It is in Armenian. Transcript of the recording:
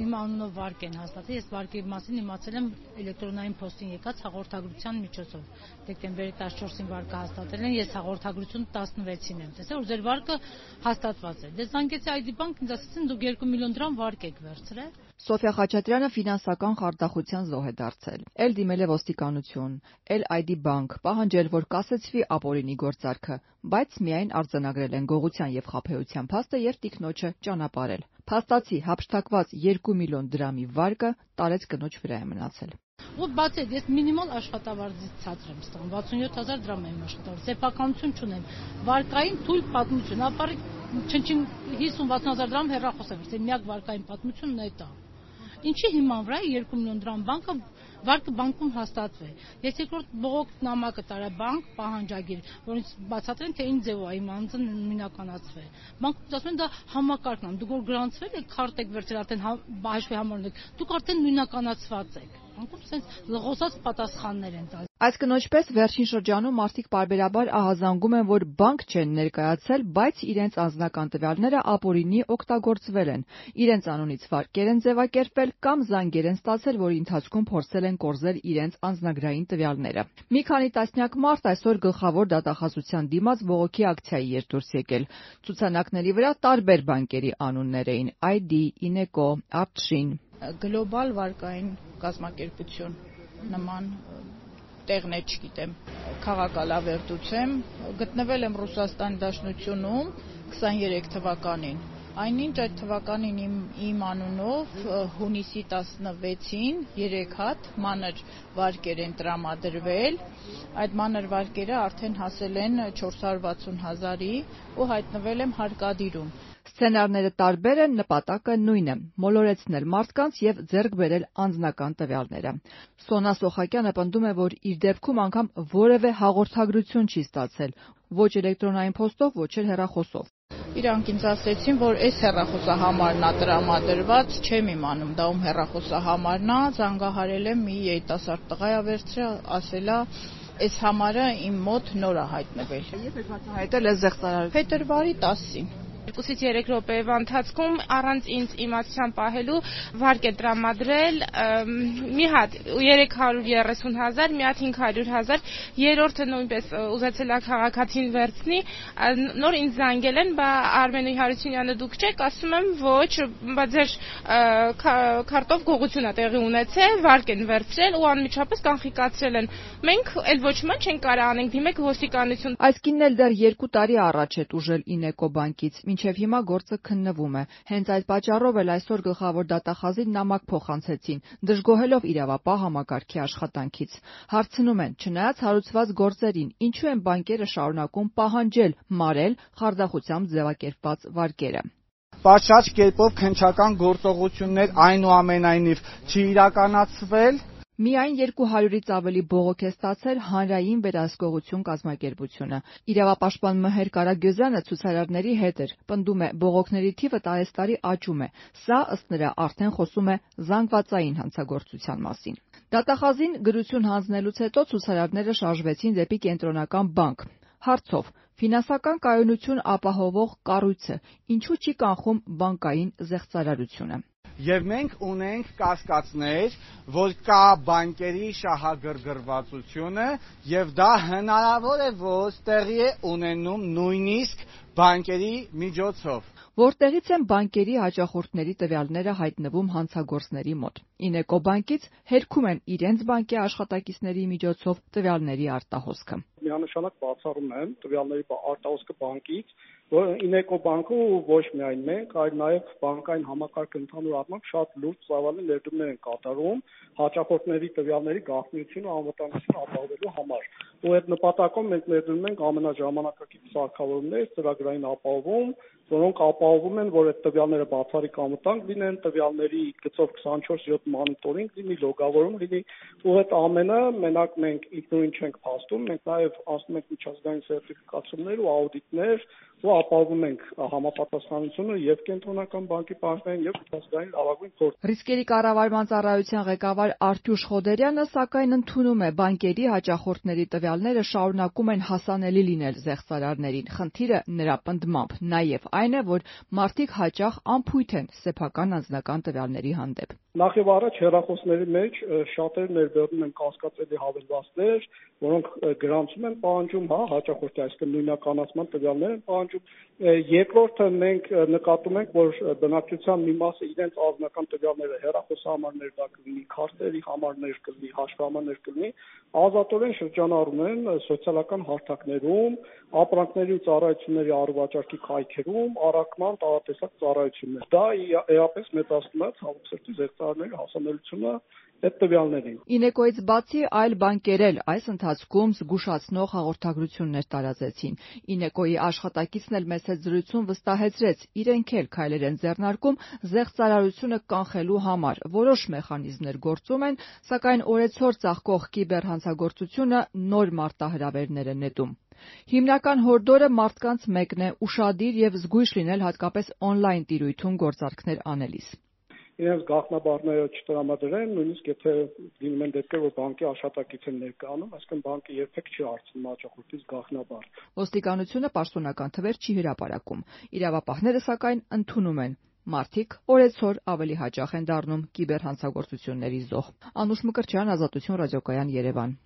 իմ անունով վարկ են հաստատել, ես վարկի մասին իմացել եմ էլեկտրոնային փոստին եկած հաղորդագրության միջոցով։ Դեկտեմբերի 14-ին վարկը հաստատել են, ես հաղորդագրություն 16-ին եմ տեսել, որ ձեր վարկը հաստատված է։ Դե զանգեցի ID Bank, ինձ ասացին դուք 2 միլիոն դրամ վարկ եք վերցրել։ Սոֆիա Խաչատրյանը ֆինանսական խարդախության զոհ է դարձել։ Էլ դիմել է ոստիկանություն, էլ ID Bank, պահանջել, որ կասեցվի ապօրինի գործարքը, բայց միայն արձանագրել են գողության եւ խաբեության փաստը եւ տիկնոջը ճանապարհել։ Փաստացի հափշտակված 2 միլիոն դրամի վարկը տարեց կնոջ վրա է մնացել։ Ու բացի այդ, ես մինիմալ աշխատավարձից ցածր եմ ստանում, 67,000 դրամ եմ աշխատավարձ, սեփականություն չունեմ, վարկային թույլ պատմություն, ապառիկ չնչին 50-60,000 դրամ հեռախոս եմ վերցրել, միակ վարկային պատմությունն է դա։ Ինչի հիման վրա է 2 միլիոն դրամ վարկը բանկում հաստատվել։ Ես երկրորդ բողոք նամակը տարա բանկ պահանջագիր, որից բացատրեն, թե ինչ ձևով է իմ անձը նույնականացվել։ Բանկում ասում են դա համակարգն է, դուք որ գրանցվել եք, քարտ եք վերցրել, արդեն հաշվի համարում եք, դուք արդեն նույնականացված եք։ Բանկում sense լղոսած պատասխաններ են տալիս։ Այս կնոջ պես վերջին շրջանում մարդիկ պարբերաբար ահազանգում են, որ բանկ չեն ներկայացել, բայց իրենց անձնական տվյալները ապօրինի օգտագործվել են, իրենց անունից վարկեր են ձևակերպվել կամ զանգեր են ստացել, որի ընթացքում փորձել են կորզել իրենց անձնագրային տվյալները։ Մի քանի տասնյակ մարդ այսօր գլխավոր դատախազության դիմաց բողոքի ակցիայի էր դուրս եկել։ Ցուցանակների վրա տարբեր բանկերի անուններ էին՝ ID, Ineco, Artshin։ Գլոբալ վարկային կազմակերպություն նման տեղն է, չգիտեմ, քաղաքալավերդուց եմ, գտնվել եմ Ռուսաստանի Դաշնությունում 23 թվականին։ Այնինչ այդ թվականին իմ անունով հունիսի 16-ին 3 հատ մանր վարկեր են տրամադրվել, այդ մանր վարկերը արդեն հասել են 460,000-ի ու հայտնվել եմ հարկադիրում։ Սցենարները տարբեր են, նպատակը նույնը՝ մոլորեցնել մարդկանց եւ ձեռք բերել անձնական տվյալները։ Սոնա Սոխակյանը պնդում է, որ իր դեպքում անգամ որևէ հաղորդագրություն չի ստացել, ոչ էլեկտրոնային փոստով, ոչ էլ հեռախոսով։ Իրանք ինձ ասեցին, որ այս հեռախոսահամարն է տրամադրված, չեմ իմանում դա ում հեռախոսահամարն է, զանգահարել եմ մի երիտասարդ տղա է վերցրել, ասել է այս համարը իմ մոտ նոր է հայտնվել։ Երբ եք բացահայտել այս զեղծարարությունը։ Փետրվարի 10-ին։ 2-ից 3 րոպեվա ընթացքում առանց ինձ իմացության պահելու վարկ է տրամադրել մի հատ 330,000, մի հատ 500,000, երրորդը նույնպես ուզեցել է քաղաքացին վերցնի, նոր ինձ զանգել են, բա Արմենի Հարությունյանը դուք չեք, ասում եմ ոչ, բա ձեր քարտով գողություն է տեղի ունեցել, վարկ են վերցրել ու անմիջապես կանխիկացրել են։ Մենք էլ ոչ ման չենք կարող անենք, դիմեք ոստիկանություն։ Այս կինն էլ դեռ 2 տարի առաջ է տուժել Ineco բանկից, մինչև հիմա գործը քննվում է։ Հենց այդ պատճառով էլ այսօր գլխավոր դատախազին նամակ փոխանցեցին, դժգոհելով իրավապահ համակարգի աշխատանքից։ Հարցնում են, չնայած հարուցված գործերին, ինչու են բանկերը շարունակում պահանջել մարել խարդախությամբ ձևակերպված վարկերը։ Պատշաճ կերպով քննչական գործողություններ այնուամենայնիվ չի իրականացվել։ Միայն 200-ից ավելի բողոք է ստացել Հանրային վերահսկողություն կազմակերպությունը։ Իրավապաշտպան Մհեր Կարագյոզյանը ցուցարարների հետ էր, պնդում է, բողոքների թիվը տարեստարի աճում է։ Սա, ըստ նրա, արդեն խոսում է զանգվածային հանցագործության մասին։ Դատախազին գրություն հանձնելուց հետո ցուցարարները շարժվեցին դեպի Կենտրոնական բանկ։ Հարցով. ֆինանսական կայունություն ապահովող կառույցը ինչու չի կանխում բանկային զեղծարարությունը։ Եվ մենք ունենք կասկածներ, որ կա բանկերի շահագրգռվածությունը եւ դա հնարավոր է, որ տեղի է ունենում նույնիսկ բանկերի միջոցով։ Որտեղից են բանկերի հաճախորդների տվյալները հայտնվում հանցագործների մոտ։ Ineco բանկից հերքում են իրենց բանկի աշխատակիցների միջոցով տվյալների արտահոսքը։ Միանշանակ բացառում եմ տվյալների արտահոսքը բանկից, որ Ineco բանկը ոչ միայն մենք, այլ նաև բանկային համակարգը ընդհանուր առմամբ շատ լուրջ ծավալի ներդրումներ են կատարում հաճախորդների տվյալների գաղտնիությունը ու անվտանգությունը ապահովելու համար։ Ու այդ նպատակով մենք ներդրում ենք ամենաժամանակակից սարքավորումներ, ծրագրային ապահովում, որոնք ապահովում են, որ այդ տվյալները բացառիկ անվտանգ լինեն, տվյալների գծով 24/7 մոնիտորինգ լինի, լոգավորում լինի, ու այդ ամենը մենակ մենք ինքնուրույն չենք փաստում, մենք նաև անցնում ենք միջազգային սերտիֆիկացումներ ու աուդիտներ, ու ապահովում ենք համապատասխանությունը եւ կենտրոնական բանկի պահանջներին եւ միջազգային լավագույն փորձ։ Ռիսկերի կառավարման ծառայության ղեկավար Արտյուշ Խոդերյանը սակայն ընդունում է բանկերի հաճախորդների տվյալները շարունակում են հասանելի լինել զեղծարարներին։ Խնդիրը նրա պնդմամբ նաեւ այն է, որ մարդիկ հաճախ անփույթ են սեփական անձնական տվյալների հանդեպ։ Նախ եւ առաջ հեռախոսների մեջ շատերը ներբեռնում են կասկածելի հավելվածներ, որոնք գրանցում են պահանջում, հաճախորդի, այսինքն նույնականացման տվյալներ են պահանջում։ Երկրորդը մենք նկատում ենք, որ բնակչության մի մասը իրենց անձնական տվյալները հեռախոսահամարներ դա կլինի, քարտերի համարներ կլինի, հաշվառումներ կլինի, ազատորեն շրջանառում են սոցիալական հարթակներում, ապրանքների ու ծառայությունների առողջարքի կայքերում, առաքման տարատեսակ ծառայություններ։ Դա էապես մեծացնում է ցավոք զեղծարարների հասանելիությունը այդ տվյալներին։ Ինեկոյից բացի այլ բանկեր էլ այս ընթացքում զգուշացնող հաղորդագրություններ տարածեցին։ Ինեկոյի աշխատակիցն էլ մեծ զրույցում վստահեցրեց, իրենք էլ քայլեր են ձեռնարկում զեղծարարությունը կանխելու համար։ Որոշ մեխանիզմներ գործում են, սակայն օրեցօր ծաղկող կիբերհանցագործությունը նոր մարտահրավերներ է նետում։ Հիմնական հորդորը մարդկանց մեկն է՝ ուշադիր եւ զգույշ լինել հատկապես օնլայն տիրույթում գործարքներ անելիս։ Իրենց գաղտնաբառները չտրամադրեն, նույնիսկ եթե լինում են դեպքեր, որ բանկի աշխատակից են ներկայանում, այսինքն բանկը երբեք չի հարցնում հաճախորդից գաղտնաբառ։ Ոստիկանությունը պաշտոնական թվեր չի հրապարակում։ Իրավապահները սակայն ընդունում են. մարդիկ օրեցօր ավելի հաճախ են դառնում կիբերհանցագործությունների զոհ։ Անուշ Մկրտչյան, Ազատություն ռադիոկայան, Երևան։